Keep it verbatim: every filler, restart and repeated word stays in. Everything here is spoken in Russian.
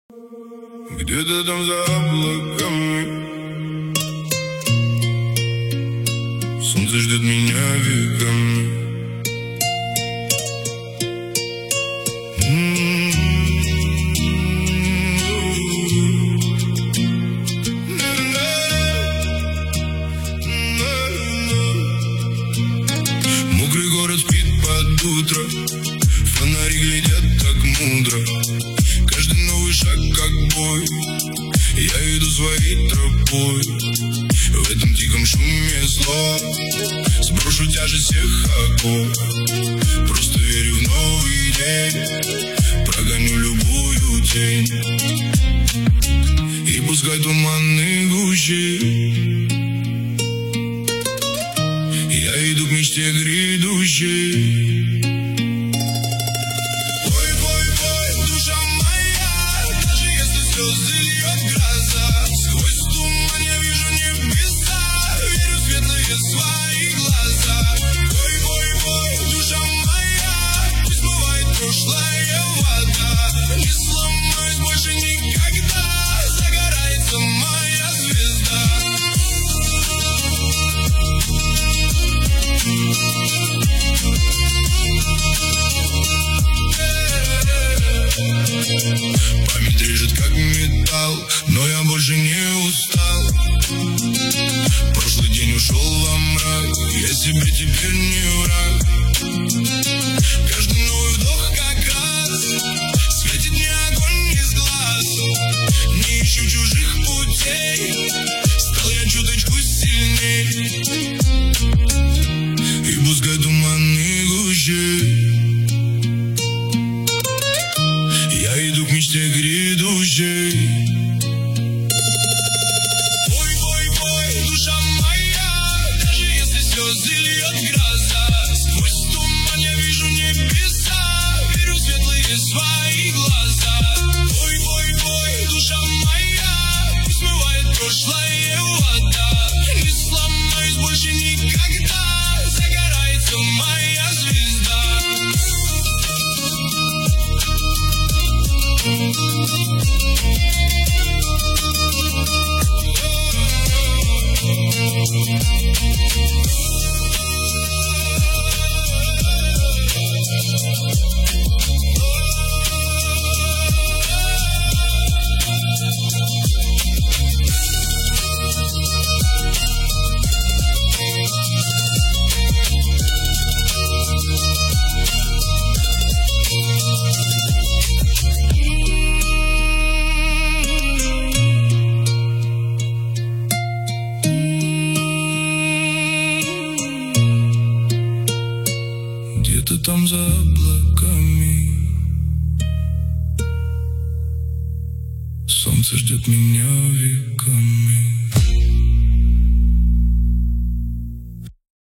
Где-то там за облаками солнце ждет меня веками. Мокрый город спит под утро, фонари глядят так мудро. Каждый новый шаг как бой, я иду своей тропой. В этом тихом шуме слов сброшу тяжесть всех оков. Просто верю в новый день, прогоню любую тень. И пускай туманные гущи, я иду к мечте грядущей. Память режет как металл, но я больше не устал. Прошлый день ушел во мрак, я себе теперь не враг. Каждый новый вдох как раз светит мне огонь из глаз. Не ищу чужих путей, стал я чуточку сильней. И пускай туманные гущи, я иду к мечте грядущей. Бой, бой, бой, душа моя, даже если слезы льет гроза. Сквозь туман я вижу небеса, верю в светлые свои глаза. Бой, бой, бой, душа моя, пусть смывает прошлое вода. Не сломаюсь больше никогда, загорается моя звезда. Где-то там за облаками солнце ждет меня веками.